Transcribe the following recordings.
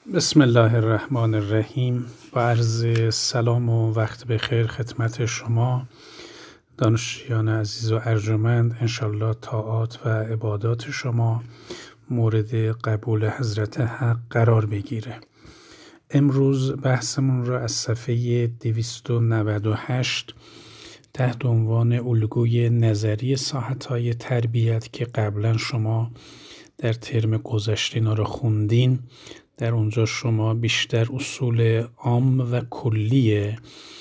بسم الله الرحمن الرحیم. با عرض سلام و وقت بخیر خدمت شما دانشجویان عزیز و ارجمند. انشالله طاعات و عبادات شما مورد قبول حضرت حق قرار بگیره. امروز بحثمون را از صفحه 298 تحت عنوان الگوی نظری ساحت‌های تربیت که قبلا شما در ترم گذشته اینا رو خوندین، در اونجا شما بیشتر اصول عام و کلی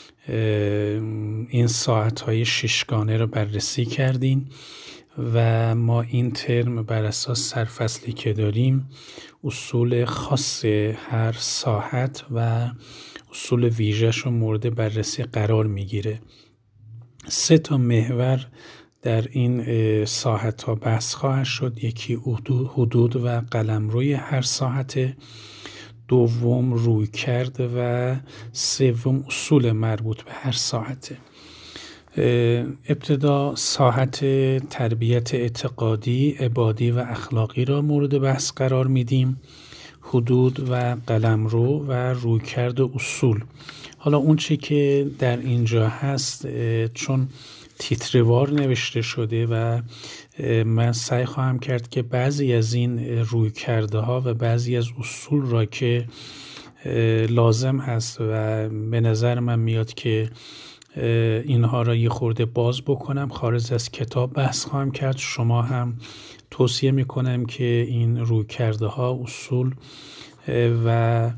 این ساعت‌های ششگانه رو بررسی کردین و ما این ترم بر اساس سرفصلی که داریم اصول خاص هر ساعت و اصول ویژه‌ش رو مورد بررسی قرار میگیره. 3 تا محور در این ساحت‌ها بحث خواهد شد. یکی حدود و قلمروی هر ساحت، دوم رویکرد و سوم اصول مربوط به هر ساحت. ابتدا ساحت تربیت اعتقادی، عبادی و اخلاقی را مورد بحث قرار میدیم. حدود و قلمرو و رویکرد و اصول. حالا اون چی که در اینجا هست چون تیتروار نوشته شده و من سعی خواهم کرد که بعضی از این رویکردها و بعضی از اصول را که لازم هست و به نظر من میاد که اینها را یه خورده باز بکنم، خارج از کتاب بحث خواهم کرد. شما هم توصیه میکنم که این رویکردها، اصول و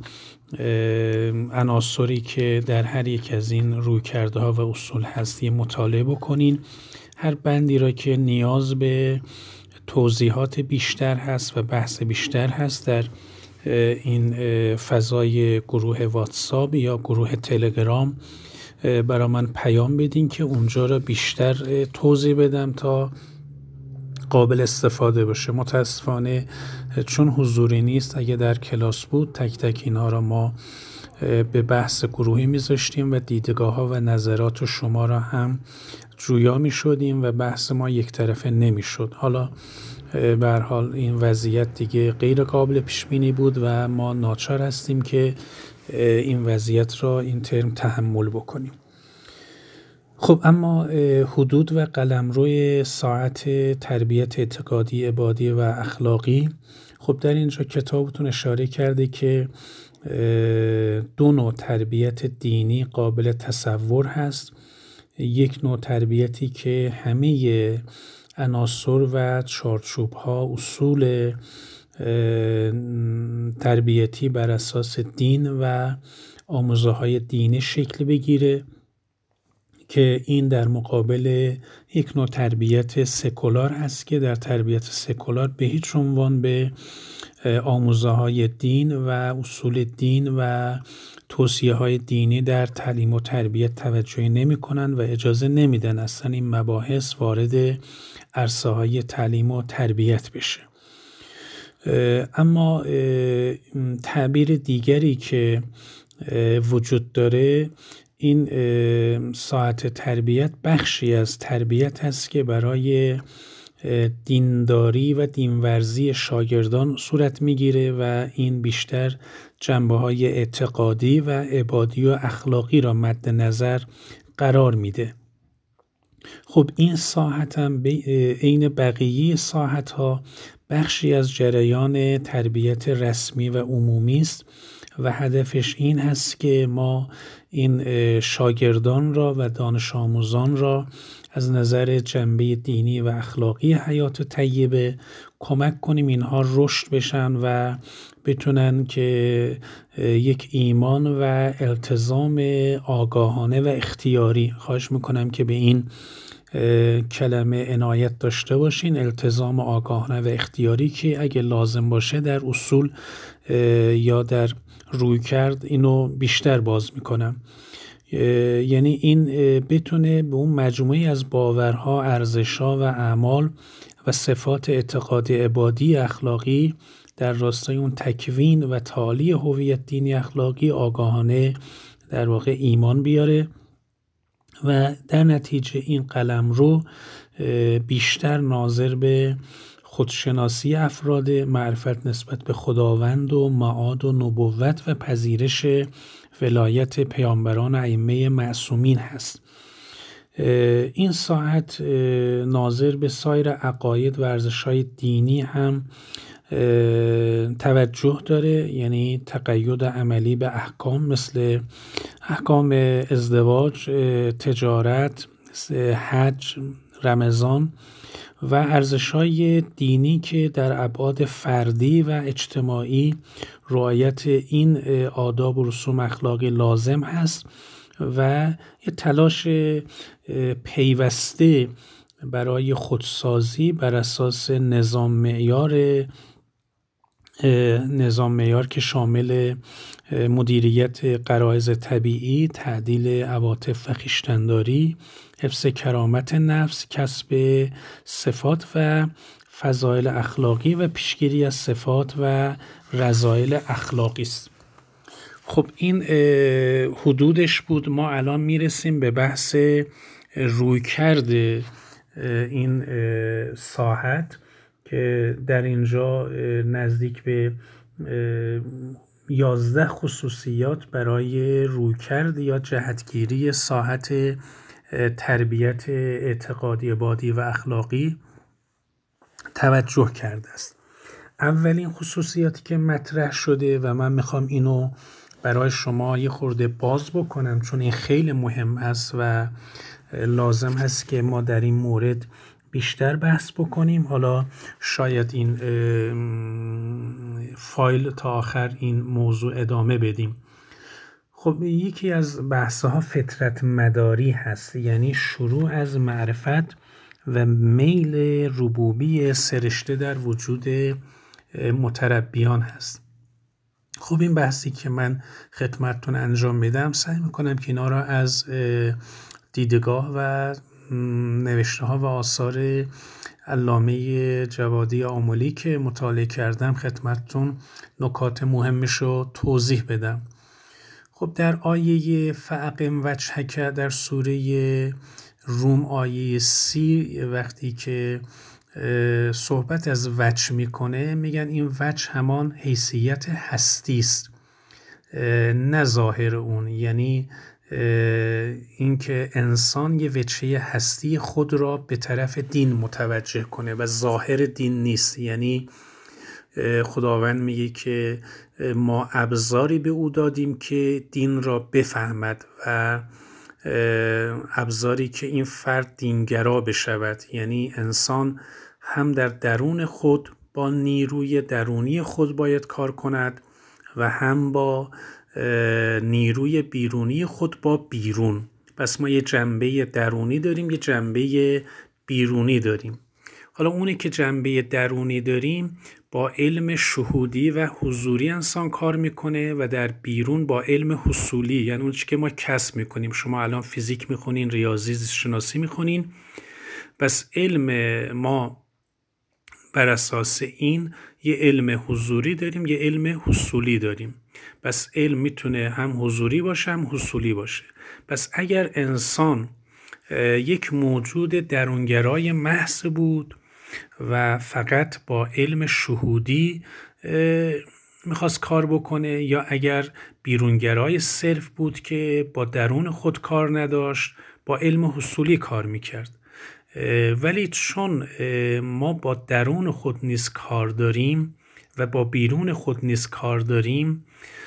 عناصری که در هر یک از این رویکردها و اصول هستی مطالعه بکنین. هر بندی را که نیاز به توضیحات بیشتر هست و بحث بیشتر هست در این فضای گروه واتساپ یا گروه تلگرام برای من پیام بدین که اونجا را بیشتر توضیح بدم تا قابل استفاده باشه. متاسفانه چون حضوری نیست، اگه در کلاس بود تک تک اینها را ما به بحث گروهی میذاشتیم و دیدگاه ها و نظرات شما را هم جویا میشدیم و بحث ما یک طرفه نمیشد. حالا به هر حال این وضعیت دیگه غیر قابل پیش بینی بود و ما ناچار هستیم که این وضعیت را این ترم تحمل بکنیم. خب اما حدود و قلمروی ساعت تربیت اعتقادی، عبادی و اخلاقی، خب در اینجا کتابتون اشاره کرده که 2 نوع تربیت دینی قابل تصور هست. یک نوع تربیتی که همه عناصر و چارچوب‌ها، اصول تربیتی بر اساس دین و آموزه‌های دینی شکل بگیره، که این در مقابل یک نوع تربیت سکولار هست که در تربیت سکولار به هیچ عنوان به آموزه‌های دین و اصول دین و توصیه‌های دینی در تعلیم و تربیت توجهی نمی‌کنند و اجازه نمیدن اصلا این مباحث وارد عرصه‌های تعلیم و تربیت بشه. اما تعبیر دیگری که وجود داره، این ساعت تربیت بخشی از تربیت هست که برای دینداری و دینورزی شاگردان صورت میگیره و این بیشتر جنبه‌های اعتقادی و عبادی و اخلاقی را مد نظر قرار میده. خب این ساحت هم عین بقیه ساحت‌ها بخشی از جریان تربیت رسمی و عمومی است و هدفش این هست که ما این شاگردان را و دانش آموزان را از نظر جنبه دینی و اخلاقی حیات طیبه کمک کنیم اینها رشد بشن و بتونن که یک ایمان و التزام آگاهانه و اختیاری، خواهش میکنم که به این کلمه عنایت داشته باشین، التزام آگاهانه و اختیاری که اگه لازم باشه در اصول یا در رویکرد اینو بیشتر باز میکنم. یعنی این بتونه به اون مجموعی از باورها، ارزشها و اعمال و صفات اعتقادی، عبادی، اخلاقی در راستای اون تکوین و تعالی هویت دینی اخلاقی آگاهانه در واقع ایمان بیاره و در نتیجه این قلمرو بیشتر ناظر به خودشناسی افراد، معرفت نسبت به خداوند و معاد و نبوت و پذیرش ولایت پیامبران و ائمه معصومین هست. این ساعت ناظر به سایر عقاید و ارزش‌های دینی هم توجه داره، یعنی تقید عملی به احکام مثل احکام ازدواج، تجارت، حج، رمضان و ارزش‌های دینی که در ابعاد فردی و اجتماعی رعایت این آداب و رسوم اخلاقی لازم هست و یه تلاش پیوسته برای خودسازی بر اساس نظام معیار که شامل مدیریت غرایز طبیعی، تعدیل عواطف و خویشتن‌داری، حفظ کرامت نفس، کسب صفات و فضایل اخلاقی و پیشگیری از صفات و رذایل اخلاقی است. خب این حدودش بود. ما الان میرسیم به بحث رویکرد این ساعت که در اینجا نزدیک به 11 خصوصیات برای رویکرد یا جهتگیری ساعت تربیت اعتقادی، بادی و اخلاقی توجه کرده است. اولین خصوصیاتی که مطرح شده و من میخوام اینو برای شما یه خورده باز بکنم چون این خیلی مهم است و لازم هست که ما در این مورد بیشتر بحث بکنیم. حالا شاید این فایل تا آخر این موضوع ادامه بدیم. خب یکی از بحث‌ها فطرت مداری هست، یعنی شروع از معرفت و میل ربوبی سرشته در وجود متربیان هست. خب این بحثی که من خدمتتون انجام میدم سعی میکنم که اینا را از دیدگاه و نوشته ها و آثار علامه جوادی آملی که مطالعه کردم خدمتتون نکات مهمش رو توضیح بدم. خب در آیه فاقم وجهک در سوره روم آیه 30 وقتی که صحبت از وجه میکنه میگن این وجه همان حیثیت هستی است نه ظاهر اون، یعنی اینکه انسان یه وجهه هستی خود را به طرف دین متوجه کنه و ظاهر دین نیست. یعنی خداوند میگه که ما ابزاری به او دادیم که دین را بفهمد و ابزاری که این فرد دینگرا بشود، یعنی انسان هم در درون خود با نیروی درونی خود باید کار کند و هم با نیروی بیرونی خود با بیرون. پس ما یه جنبه درونی داریم، یه جنبه بیرونی داریم. حالا اونی که جنبه درونی داریم با علم شهودی و حضوری انسان کار میکنه و در بیرون با علم حصولی، یعنی اون چی که ما کسب میکنیم. شما الان فیزیک میخونین، ریاضی، زیست شناسی میخونین، پس علم ما بر اساس این یه علم حضوری داریم، یه علم حصولی داریم. پس علم میتونه هم حضوری باشه هم حصولی باشه. پس اگر انسان یک موجود درونگرای محض بود و فقط با علم شهودی میخواست کار بکنه، یا اگر بیرونگرای صرف بود که با درون خود کار نداشت، با علم حصولی کار میکرد. ولی چون ما با درون خود نیز کار داریم و با بیرون خود نیز کار داریم،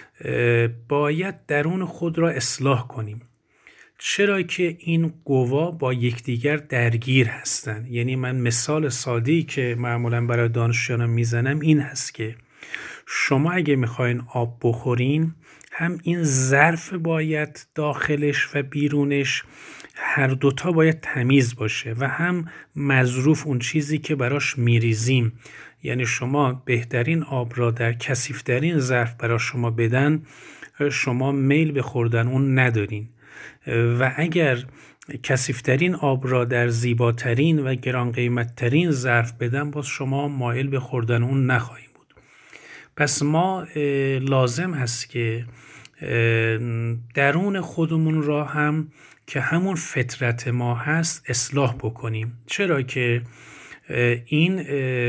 باید درون خود را اصلاح کنیم. چرا که این قوا با یکدیگر درگیر هستند. یعنی من مثال ساده‌ای که معمولا برای دانشجویان میزنم این هست که شما اگه میخواین آب بخورین، هم این ظرف باید داخلش و بیرونش هر دوتا باید تمیز باشه و هم مظروف اون چیزی که براش میریزیم. یعنی شما بهترین آب را در کثیف‌ترین ظرف برای شما بدن، شما میل به خوردن اون ندارین، و اگر کثیف‌ترین آب را در زیباترین و گران قیمتترین ظرف بدن، باز شما مایل به خوردن اون نخواهیم بود. پس ما لازم هست که درون خودمون را هم که همون فطرت ما هست اصلاح بکنیم. چرا که این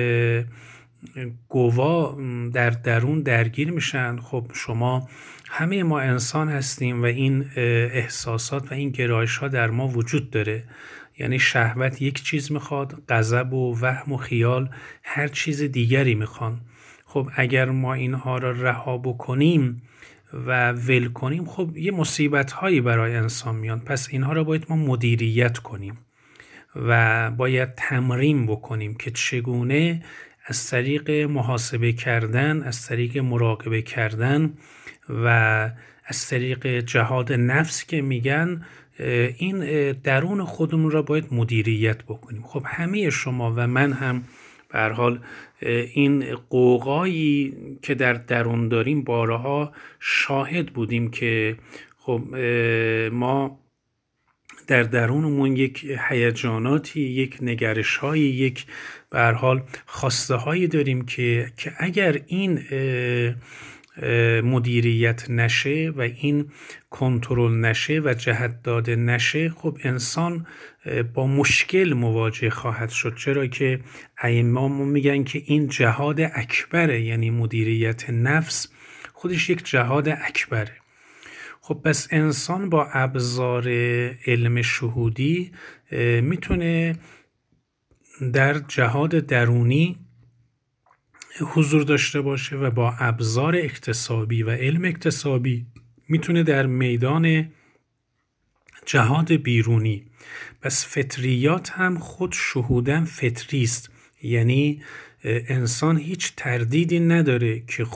گوا در درون درگیر میشن. خب شما همه ما انسان هستیم و این احساسات و این گرایش ها در ما وجود داره. یعنی شهوت یک چیز میخواد، غضب و وهم و خیال هر چیز دیگری میخوان. خب اگر ما اینها را رها بکنیم و ول کنیم، خب یه مصیبت هایی برای انسان میان. پس اینها را باید ما مدیریت کنیم و باید تمرین بکنیم که چگونه از طریق محاسبه کردن، از طریق مراقبه کردن و از طریق جهاد نفس که میگن، این درون خودمون را باید مدیریت بکنیم. خب همه شما و من هم به هر حال این قوقایی که در درون داریم بارها شاهد بودیم که خب ما در درونمون یک هیجاناتی، یک نگرش‌هایی، یک به هر حال خواسته‌هایی داریم که اگر این مدیریت نشه و این کنترل نشه و جهت داده نشه، خب انسان با مشکل مواجه خواهد شد. چرا که ائمه میگن که این جهاد اکبره، یعنی مدیریت نفس خودش یک جهاد اکبره. خب پس انسان با ابزار علم شهودی میتونه در جهاد درونی حضور داشته باشه و با ابزار اکتسابی و علم اکتسابی میتونه در میدان جهاد بیرونی. پس فطریات هم خود شهودن فطری است، یعنی انسان هیچ تردیدی نداره که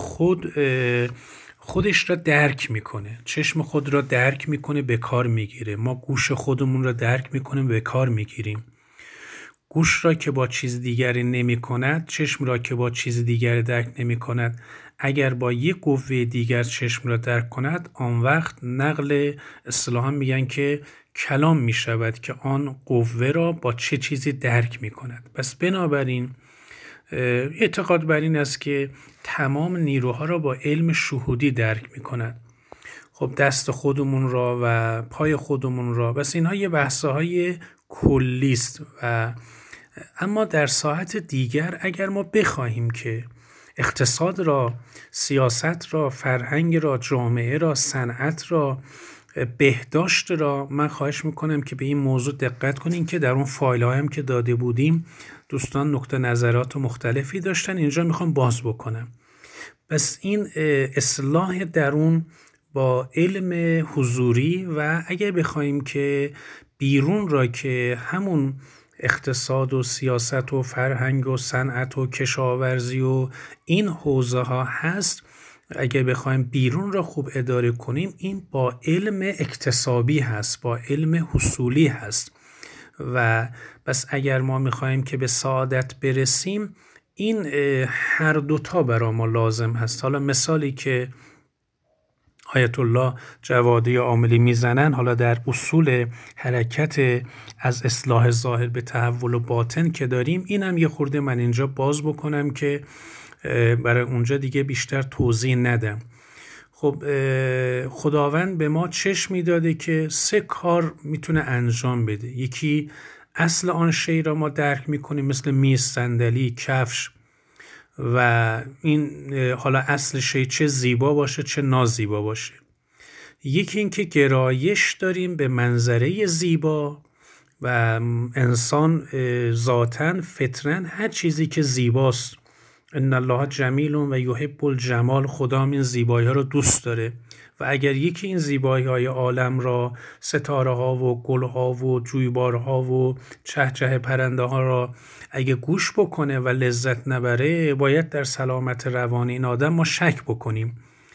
خودش را درک میکنه، چشم خود را درک میکنه، به کار میگیره. ما گوش خودمون را درک میکنیم، به کار میگیریم. گوش را که با چیز دیگری نمی کند، چشم را که با چیز دیگری درک نمی کند، اگر با یک قوه دیگر چشم را درک کند، آن وقت نقل اصطلاحاً میگن که کلام می شود که آن قوه را با چه چیزی درک می کند. پس بنابراین اعتقاد بر این است که تمام نیروها را با علم شهودی درک می کند. خب دست خودمون را و پای خودمون را، بس اینها یه بحث‌های کلیست. و اما در ساعت دیگر اگر ما بخواهیم که اقتصاد را، سیاست را، فرهنگ را، جامعه را، صنعت را، بهداشت را، من خواهش میکنم که به این موضوع دقت کنین که در اون فایل هایم که داده بودیم دوستان نقطه نظرات مختلفی داشتن، اینجا میخوام باز بکنم. پس این اصلاح درون با علم حضوری و اگر بخوایم که بیرون را که همون اقتصاد و سیاست و فرهنگ و صنعت و کشاورزی و این حوزه ها هست، اگر بخوایم بیرون را خوب اداره کنیم، این با علم اکتسابی هست، با علم حصولی هست. و بس اگر ما میخوایم که به سعادت برسیم، این هر دوتا برای ما لازم هست. حالا مثالی که آیت الله جوادی عاملی میزنن، حالا در اصول حرکت از اصلاح ظاهر به تحول باطن که داریم، اینم یه خورده من اینجا باز بکنم که برای اونجا دیگه بیشتر توضیح ندم. خب خداوند به ما چشمی داده که 3 کار میتونه انجام بده. یکی اصل آن شی را ما درک میکنیم، مثل میز، صندلی، کفش، و این حالا اصل شی چه زیبا باشه چه نازیبا باشه. یکی این که گرایش داریم به منظره زیبا و انسان ذاتاً فطراً هر چیزی که زیباست، ان الله جمیل و یحب الجمال، خدا این زیبایی ها رو دوست داره. و اگر یکی این زیبایی های عالم را، ستاره ها و گل ها و جویبار ها و چهچه پرنده ها را اگه گوش بکنه و لذت نبره، باید در سلامت روان این آدم ما شک بکنیم.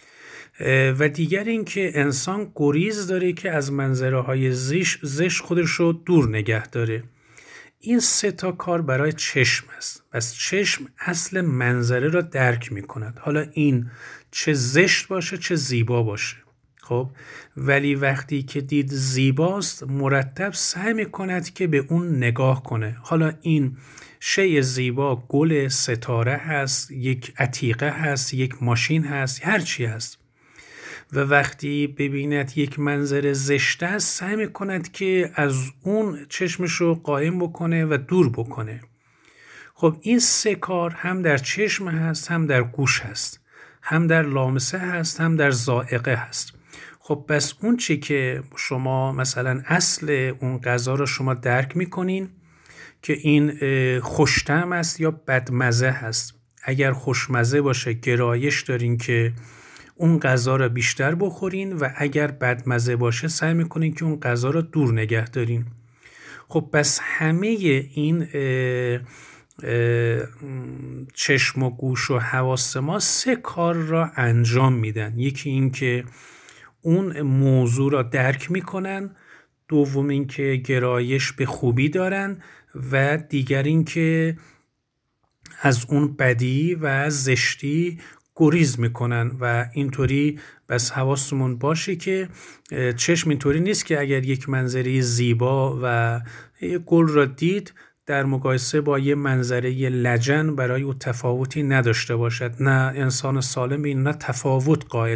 و دیگر این که انسان گریز داره که از منظره های زشت خودش رو دور نگه داره. این 3 تا کار برای چشم است. پس چشم اصل منظره را درک می کند، حالا این چه زشت باشه چه زیبا باشه. خب ولی وقتی که دید زیباست، مرتب سعی می کند که به اون نگاه کنه. حالا این شی زیبا گل، ستاره هست، یک عتیقه هست، یک ماشین هست، هر چی هست. و وقتی ببیند یک منظر زشت است، سعی میکند که از اون چشمش رو قایم بکنه و دور بکنه. خب این 3 کار هم در چشم هست، هم در گوش هست، هم در لامسه هست، هم در ذائقه هست. خب پس اون چی که شما مثلا اصل اون غذا رو شما درک میکنین که این خوش‌طعم است یا بدمزه هست. اگر خوشمزه باشه گرایش دارین که اون غذا رو بیشتر بخورین و اگر بدمزه باشه سعی میکنین که اون غذا رو دور نگه دارین. خب پس همه این چشم و گوش و حواس ما 3 کار را انجام میدن. یکی این که اون موضوع را درک میکنن، دوم این که گرایش به خوبی دارن و دیگر این که از اون بدی و زشتی گریز میکنن و اینطوری بس حواسمون باشه که چشم اینطوری نیست که اگر یک منظره زیبا و یک گل را دید در مقایسه با یه منظره لجن برای او تفاوتی نداشته باشد. نه، انسان سالم این نه تفاوت قائل